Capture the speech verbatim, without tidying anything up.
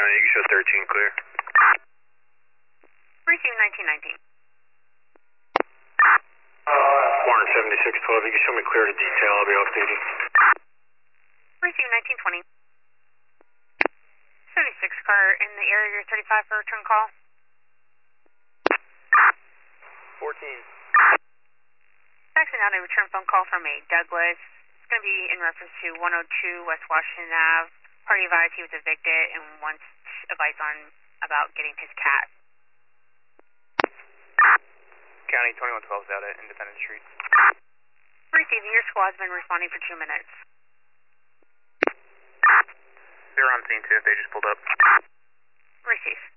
you can show thirteen clear. Receive nineteen nineteen. four seventy-six twelve, you can show me clear to detail, I'll be off duty. Receive nineteen twenty. seventy-six car in the area thirty-five for return call. fourteen. Actually, now a return phone call from a Douglas. It's going to be in reference to one oh two West Washington Avenue. Party advised he was evicted and wants advice on about getting his cat. County twenty-one twelve is out at Independence Street. Receiving, your squad's been responding for two minutes. They're on scene too, they just pulled up. Receive.